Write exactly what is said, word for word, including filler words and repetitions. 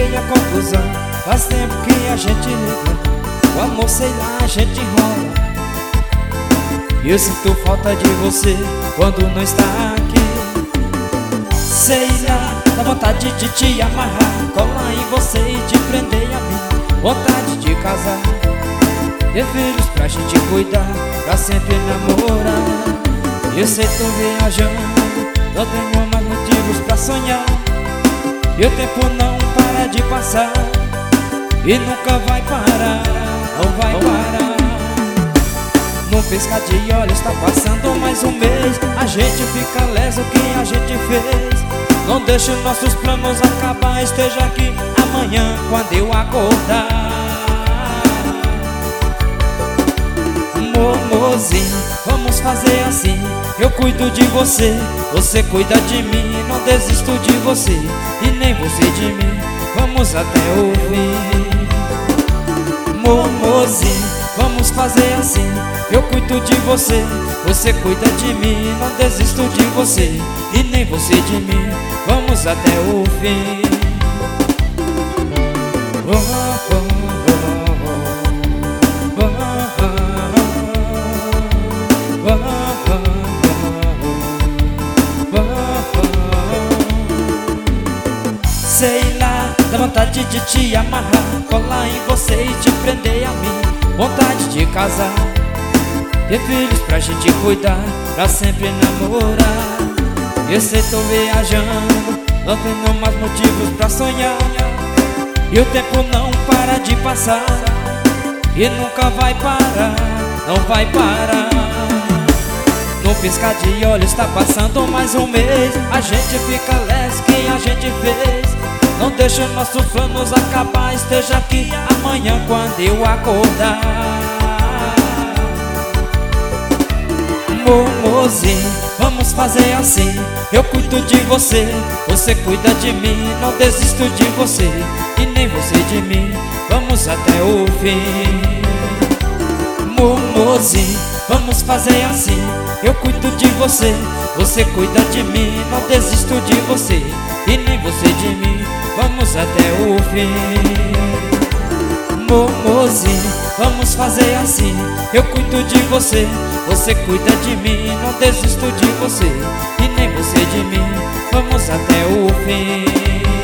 cheguei à conclusão, faz tempo que a gente liga, o amor sei lá a gente enrola. E eu sinto falta de você quando não está aqui. Sei lá, dá vontade de te amarrar, colar em você e te prender a mim. Vontade de casar, ter filhos pra gente cuidar, pra sempre namorar. E eu sei tô viajando, não tenho mais motivos pra sonhar. E o tempo não para de passar, e nunca vai parar, não vai parar. Num piscar de olhos tá passando mais um mês, a gente fica leso o que a gente fez. Não deixe nossos planos acabar, esteja aqui amanhã quando eu acordar. Momozinho, vamos fazer assim, eu cuido de você, você cuida de mim. Não desisto de você e nem você de mim, vamos até o fim. Momozinho, vamos fazer assim, eu cuido de você, você cuida de mim. Não desisto de você e nem você de mim, vamos até o fim. Oh, oh, oh, oh, oh, oh, oh. Sei lá, dá vontade de te amarrar, colar em você e te prender a mim. Vontade de casar, ter filhos pra gente cuidar, pra sempre namorar. Eu sei tô viajando, não tenho mais motivos pra sonhar. E o tempo não para de passar, e nunca vai parar, não vai parar. Num piscar de olhos tá passando mais um mês, a gente fica leso que a gente fez. Não deixe nossos planos acabar, esteja aqui amanhã quando eu acordar. Momozinho, vamos fazer assim, eu cuido de você, você cuida de mim. Não desisto de você e nem você de mim, vamos até o fim. Momozinho, vamos fazer assim, eu cuido de você, você cuida de mim. Não desisto de você e nem você de mim, vamos até o fim. Momozinho, vamos fazer assim, eu cuido de você, você cuida de mim. Não desisto de você e nem você de mim, vamos até o fim.